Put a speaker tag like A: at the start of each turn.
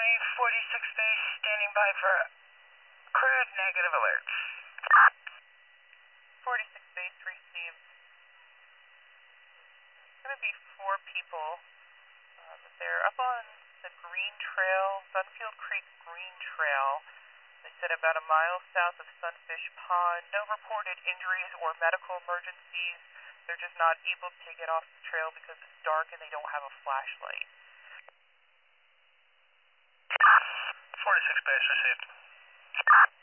A: 46 base standing by for crude negative alerts.
B: 46 base received. It's going to be 4 people. They're up on the Green Trail, Sunfield Creek Green Trail. They said about a mile south of Sunfish Pond. No reported injuries or medical emergencies. They're just not able to get off the trail because it's dark and they don't have a flashlight.
A: 46 base received.